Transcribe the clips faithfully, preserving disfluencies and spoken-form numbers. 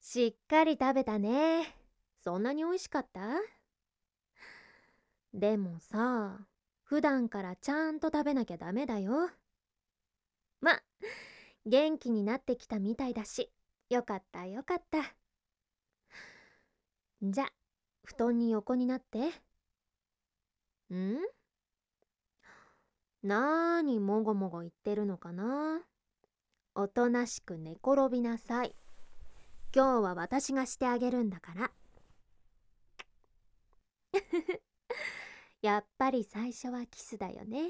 しっかり食べたね。そんなに美味しかった？でもさ、普段からちゃんと食べなきゃダメだよ。ま、元気になってきたみたいだし、よかったよかった。じゃ、布団に横になって。ん？なーにもごもご言ってるのかな。おとなしく寝転びなさい。今日は私がしてあげるんだから。やっぱり最初はキスだよね。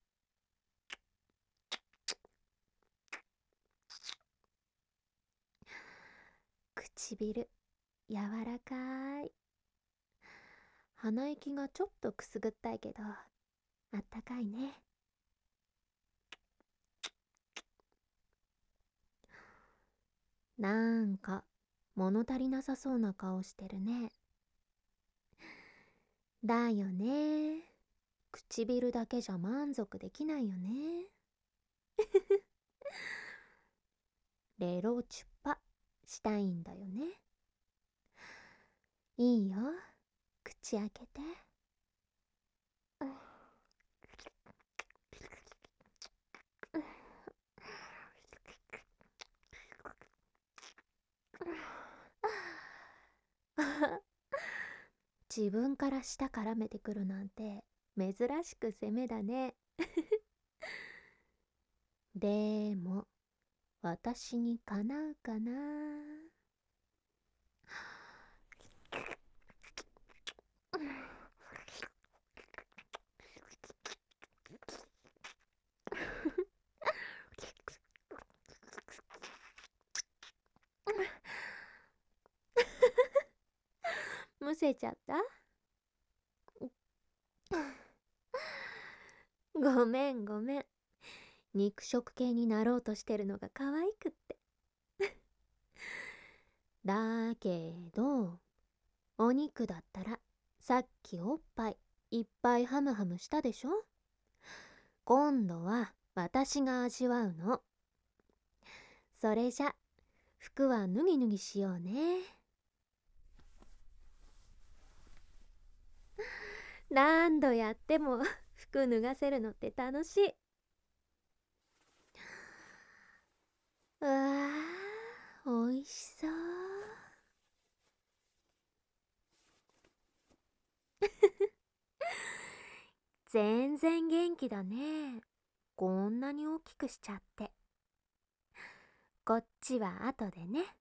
唇柔らかい。鼻息がちょっとくすぐったいけど、あったかいね。なんか物足りなさそうな顔してるね。だよね。唇だけじゃ満足できないよね。レロチュパしたいんだよね。いいよ、口開けて。自分から舌絡めてくるなんて珍しく攻めだね。でも私にかなうかな。むせちゃった？ごめんごめん。肉食系になろうとしてるのが可愛くって。だけどお肉だったらさっきおっぱいいっぱいハムハムしたでしょ。今度は私が味わうの。それじゃ服は脱ぎ脱ぎしようね。何度やっても服脱がせるのって楽しい。うわー、おいしそう。全然元気だね。こんなに大きくしちゃって。こっちは後でね。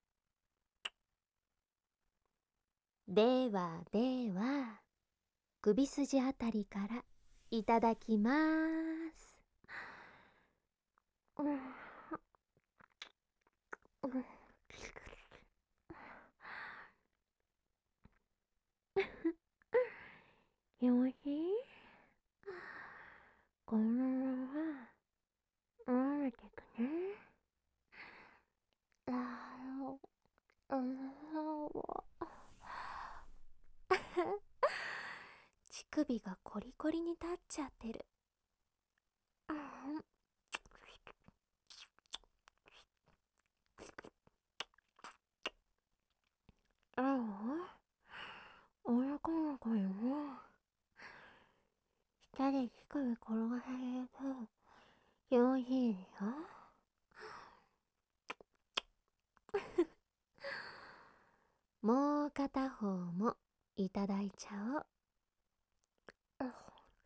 ではでは、首筋あたりからいただきまーす。うんうんよし、このまま舐めてくね。あーあー乳首がコリコリに立っちゃってる。ああ、女の子よ。下で乳首転がされるとよろしいよ。もう片方もいただいちゃおう。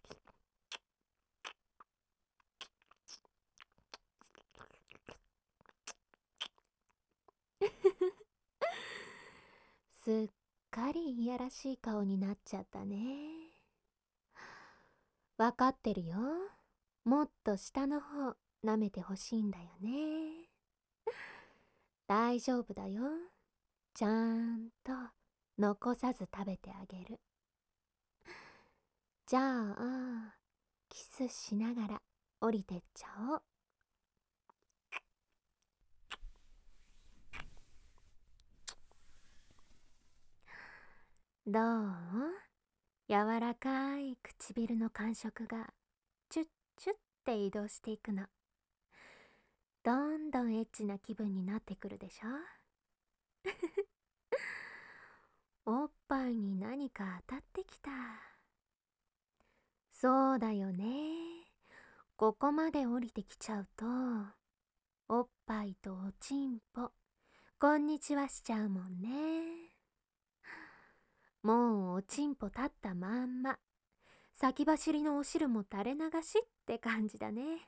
すっかりいやらしい顔になっちゃったね。わかってるよ。もっと下の方舐めてほしいんだよね。大丈夫だよ。ちゃんと残さず食べてあげる。じゃあキスしながら降りてっちゃおう。どう？柔らかい唇の感触がチュッチュッって移動していくの。どんどんエッチな気分になってくるでしょ。 おっぱいに何か当たってきた。そうだよね。ここまで降りてきちゃうと、おっぱいとおちんぽ、こんにちはしちゃうもんね。もうおちんぽ立ったまんま、先走りのお汁も垂れ流しって感じだね。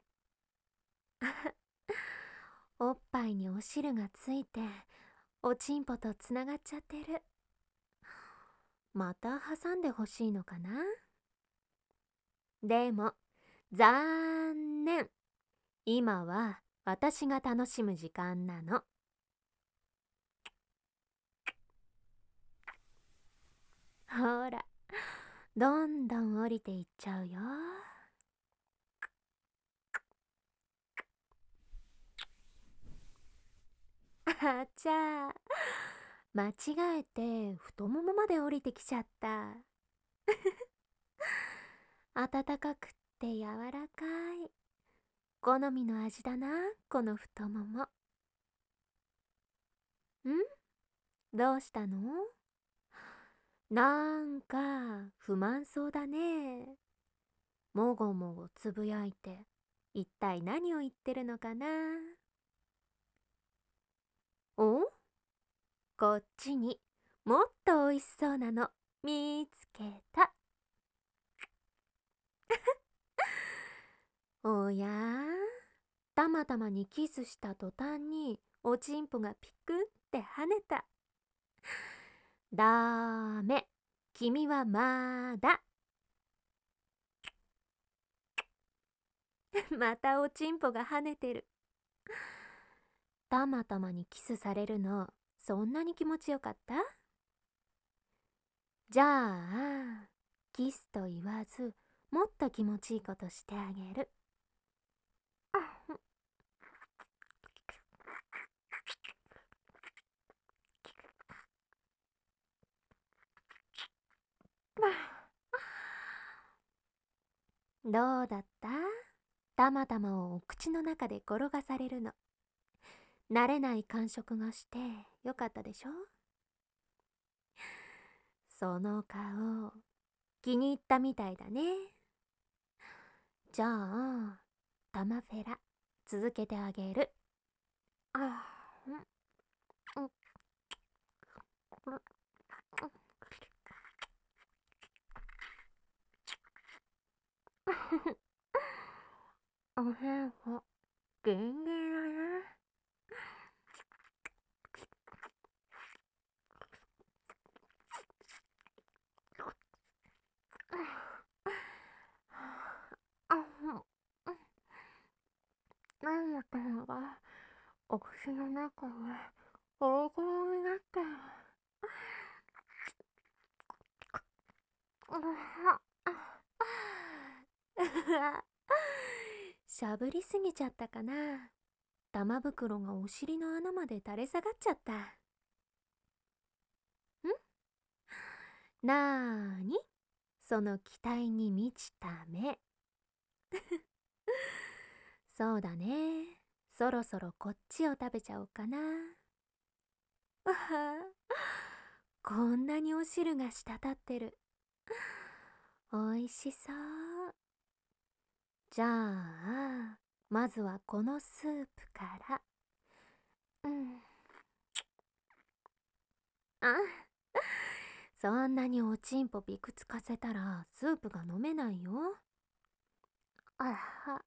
おっぱいにお汁がついて、おちんぽとつながっちゃってる。また挟んでほしいのかな。でも、残念。今は私が楽しむ時間なの。ほら、どんどん降りていっちゃうよ。あちゃー、間違えて太ももまで降りてきちゃった。温かくって柔らかい。好みの味だな、この太もも。ん？どうしたの？なんか不満そうだね。もごもごつぶやいて、一体何を言ってるのかな。お？こっちにもっとおいしそうなの見つけた。おや？たまたまにキスした途端におちんぽがピクンって跳ねた。だーめ、君はまだ。またおちんぽが跳ねてる。たまたまにキスされるの、そんなに気持ちよかった？じゃあ、キスと言わず、もっと気持ちいいことしてあげる。どうだった？たまたまをお口の中で転がされるの。慣れない感触がしてよかったでしょ？その顔、気に入ったみたいだね。じゃあ、タマフェラ、続けてあげる。あうんうんおへんほ、ギンギンだね。あなんだったのが、お口の中で、ゴロゴロになって。しゃぶりすぎちゃったかな。玉袋がお尻の穴まで垂れ下がっちゃった。ん？なーに？その期待に満ちた目。そうだね。そろそろこっちを食べちゃおうかな。わは、こんなにお汁が滴ってる。おいしそう。じゃあ、まずはこのスープから。うん。あ、そんなにおちんぽびくつかせたらスープが飲めないよ。あは。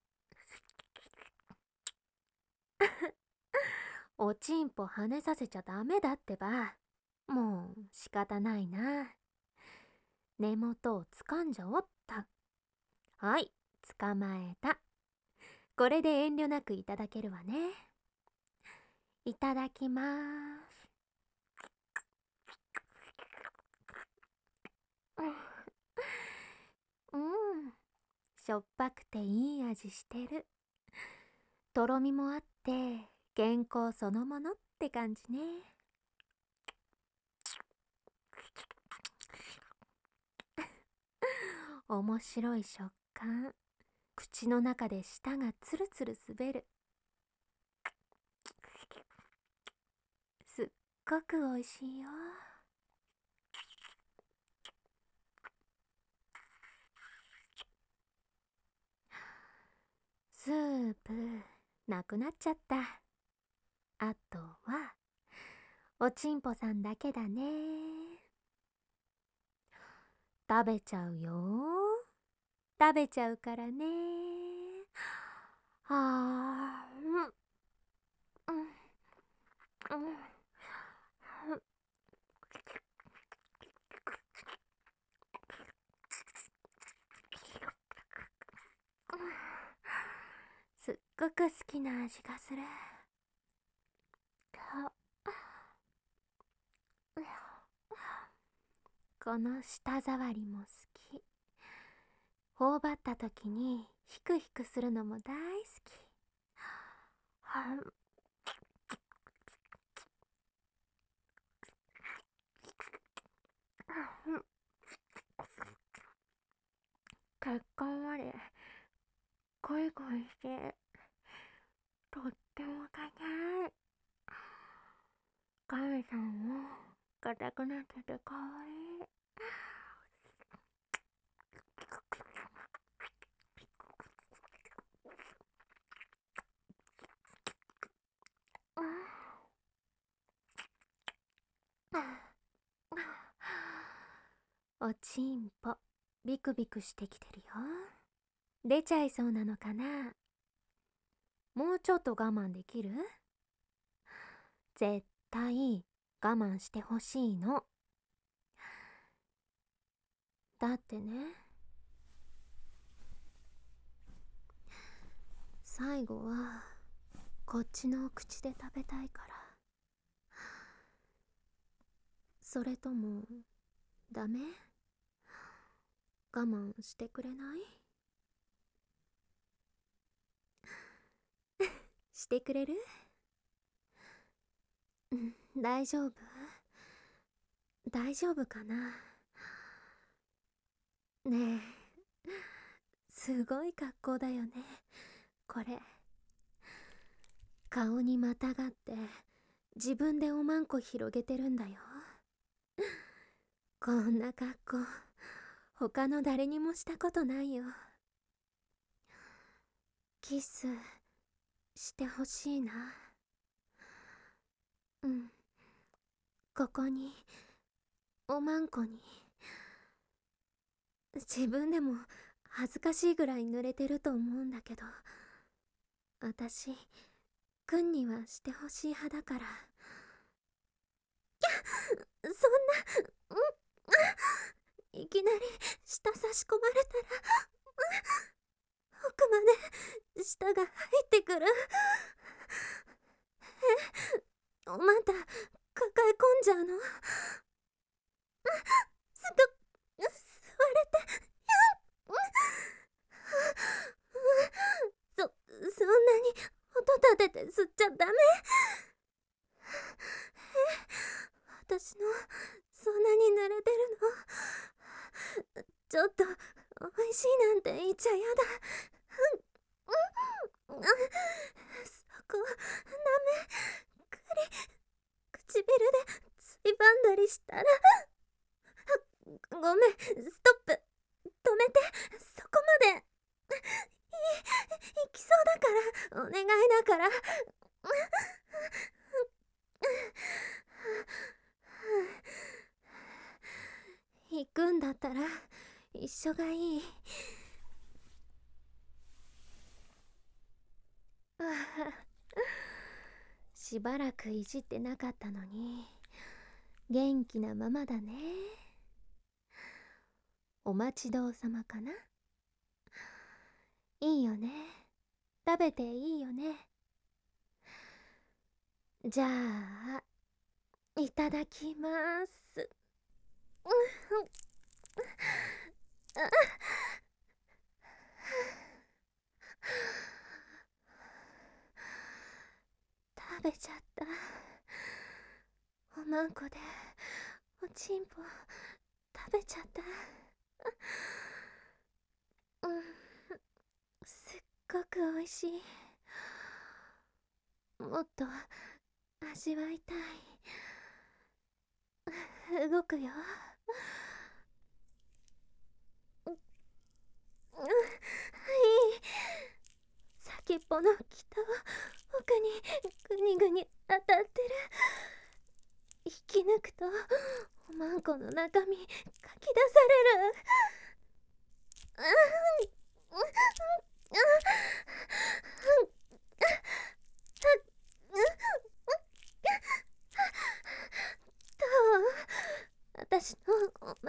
おちんぽ跳ねさせちゃダメだってば。もう仕方ないな。根元を掴んじゃおった。はい、捕まえた。これで遠慮なくいただけるわね。いただきまーす。うん、しょっぱくていい味してる。とろみもあって健康そのものって感じね。面白い食感。口の中で舌がつるつる滑る。すっごくおいしいよ。 ープなくなっちゃった。あとはおちんぽさんだけだね。食べちゃうよ。食べちゃうからね。はあ、うん、うん、うん。すっごく好きな味がする。この舌触りも好き。頬張った時にヒクヒクするのも大好き。血管までゴイゴイしてとっても硬い。神さんも硬くなっててかわいい。おちんぽビクビクしてきてるよ。出ちゃいそうなのかな。もうちょっと我慢できる？絶対我慢してほしいの。だってね、最後はこっちのお口で食べたいから。それともダメ？我慢してくれない？してくれる？うん、大丈夫？大丈夫かな。ねえ、すごい格好だよねこれ。顔にまたがって自分でおまんこ広げてるんだよ。こんな格好他の誰にもしたことないよ。キスしてほしいな。うん、ここに、おまんこに。自分でも恥ずかしいぐらい濡れてると思うんだけど、私くんにはしてほしい派だから。そんな、うん、いきなり舌差し込まれたら、奥まで舌が入ってくる。え、また抱え込んじゃうの？すと、吸われて、そ、そんなに音立てて吸っちゃダメ。え、私のそんなに濡れてるの？ちょっと美味しいなんて言っちゃやだ。うん、うん、そこダメ。くり唇でついばんだりしたら。ごめん、ストップ。止めて。そこまで。い、行きそうだからお願いだから。行くんだったら一緒がいい。しばらくいじってなかったのに元気なままだね。お待ちどうさまかな。いいよね、食べていいよね。じゃあいただきます。食べちゃった。おまんこでおちんぽ食べちゃった。うん、すっごくおいしい。もっと味わいたい。動くよ。うん、いい。先先っぽの北を奥にぐにぐに当たってる。引き抜くとおまんこの中身かき出される。うんうんうんどう？私のおまんこ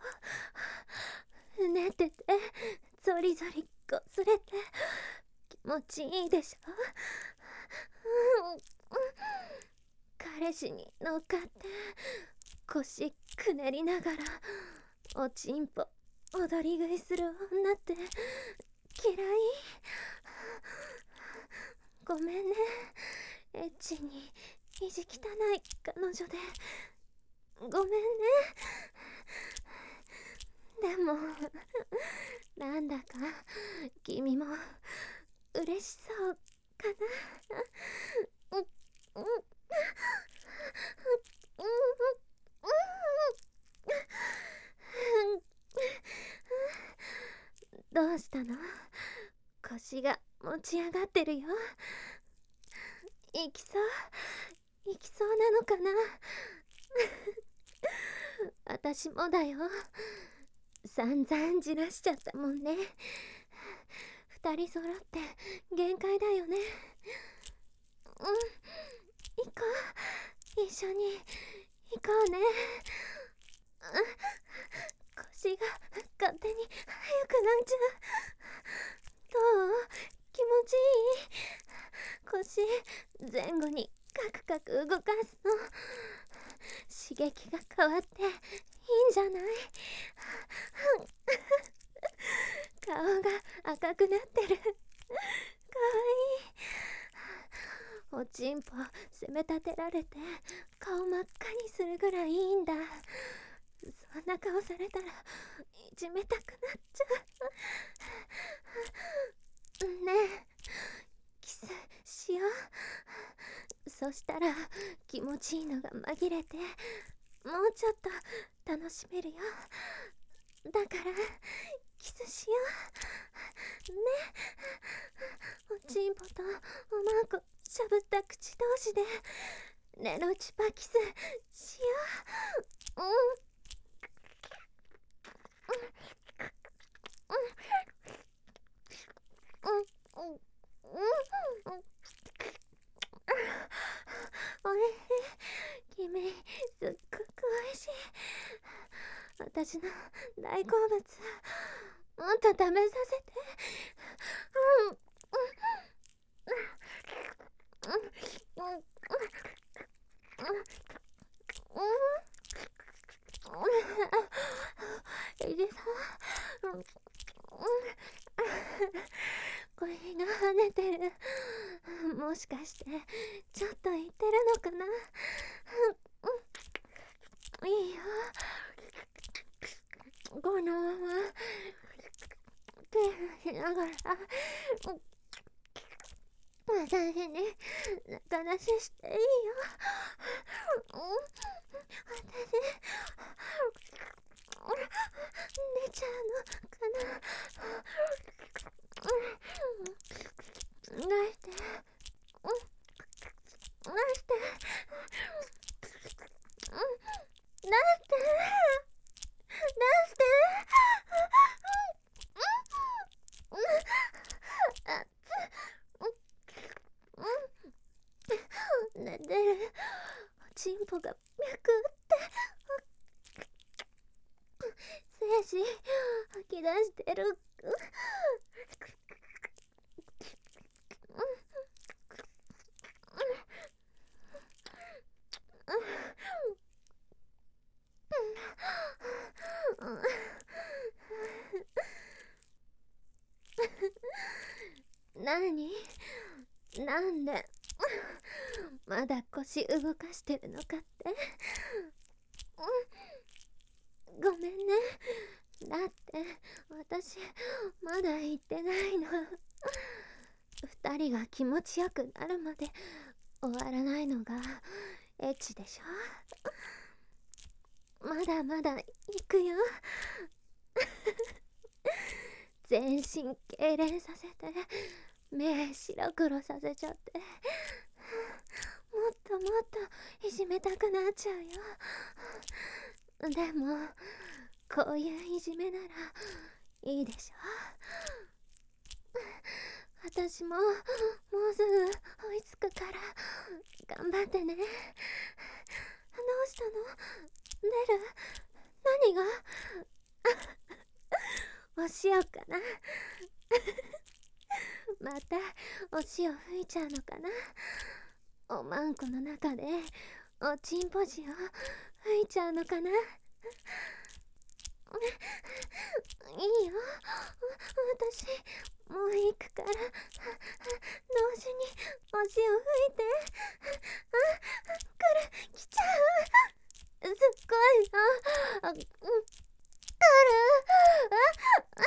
うねっててゾリゾリこすれて気持ちいいでしょ。うん、彼氏に乗っかって腰くねりながらおちんぽ踊り食いする女って嫌い？ごめんね、エッチに意地汚い彼女で。ごめんね。でもなんだか君も嬉しそうかな。うんうんうんどうしたの？腰が持ち上がってるよ。行きそう行きそうなのかな。私もだよ。散々じらしちゃったもんね。二人揃って限界だよね。うん、行こう。一緒に行こうね。腰が勝手に速くなっちゃう。どう？気持ちいい？腰前後にカクカク動かすの。刺激が変わっていいんじゃない？顔が赤くなってる。かわいい。おちんぽ責め立てられて顔真っ赤にするぐらいいいんだ。そんな顔されたらいじめたくなっちゃう。ねえ、キスしよう。そしたら気持ちいいのが紛れてもうちょっと楽しめるよ。だからキスしようね。おちんぽとおまんこしゃぶった口同士でネロチパキスしよう。うんうんうんうんうんおいしい。君すっごくおいしい。私の大好物もっと食べさせて。うんうんうんうんうんいいですか？うん声が跳ねてる。もしかしてちょっと言ってるのかな。いいよ、このまま手しながら私に仲出ししていいよ。私出ちゃうのかな。出して、出して出して出して。寝てる。おちんぽが脈打って精子吐き出してる。なに？なんでまだ腰動かしてるのかって。ごめんね。だって私まだ言ってないの。二人が気持ちよくなるまで終わらないのがエッチでしょ。まだまだ行くよ。全身痙攣させて目白黒させちゃって、もっともっといじめたくなっちゃうよ。でもこういういじめならいいでしょ。私ももうすぐ追いつくから頑張ってね。どうしたの？出る？何が？お塩かな？またお塩吹いちゃうのかな？おまんこの中でおちんぽじを吹いちゃうのかな？いいよ、私もう行くから同時にお塩吹いて。あ、来る、来ちゃう。すっごいよ。あ、うん、来る。あ、あ、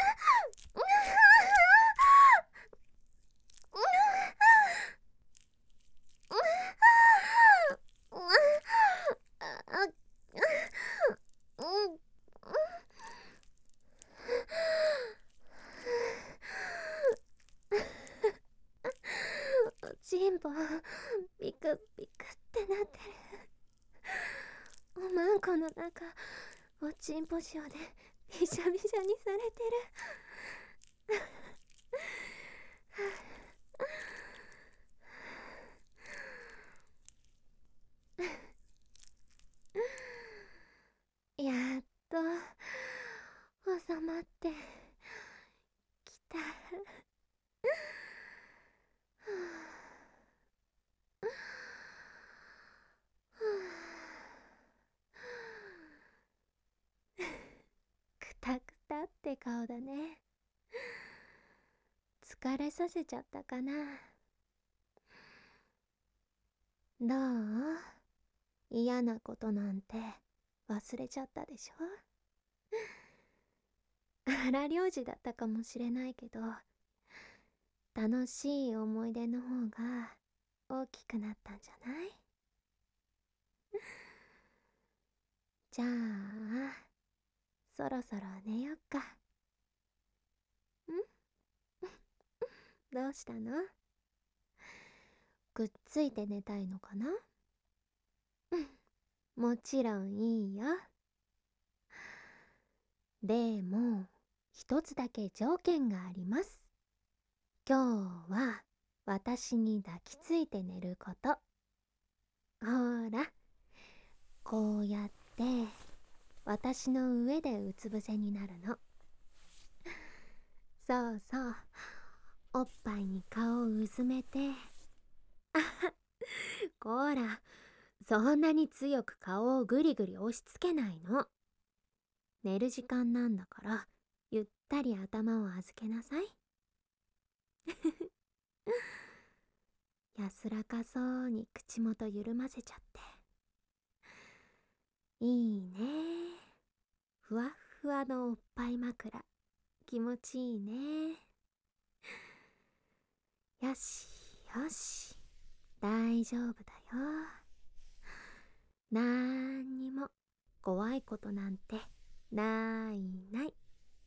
おちんぽピクピクってなってる。おまんこの中おちんぽ塩でびしゃびしゃにされてる。やっと収まってきた。くたくたって顔だね。疲れさせちゃったかな。どう？嫌なことなんて忘れちゃったでしょ？荒療治だったかもしれないけど、楽しい思い出の方が大きくなったんじゃない？じゃあそろそろ寝よっか。ん？どうしたの？くっついて寝たいのかな？もちろんいいよ。でも一つだけ条件があります。今日は私に抱きついて寝ること。ほら、こうやって私の上でうつ伏せになるの。そうそう、おっぱいに顔をうずめて。あは、こら、そんなに強く顔をぐりぐり押し付けないの。寝る時間なんだからゆったり頭を預けなさい。安らかそうに口元緩ませちゃって。いいね。ふわっふわのおっぱい枕、気持ちいいね。よしよし、大丈夫だよ。なんにも怖いことなんてないない。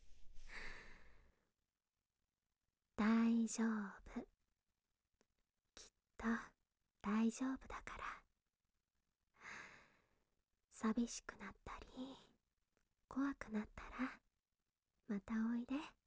大丈夫、きっと大丈夫だから。寂しくなったり怖くなったらまたおいで。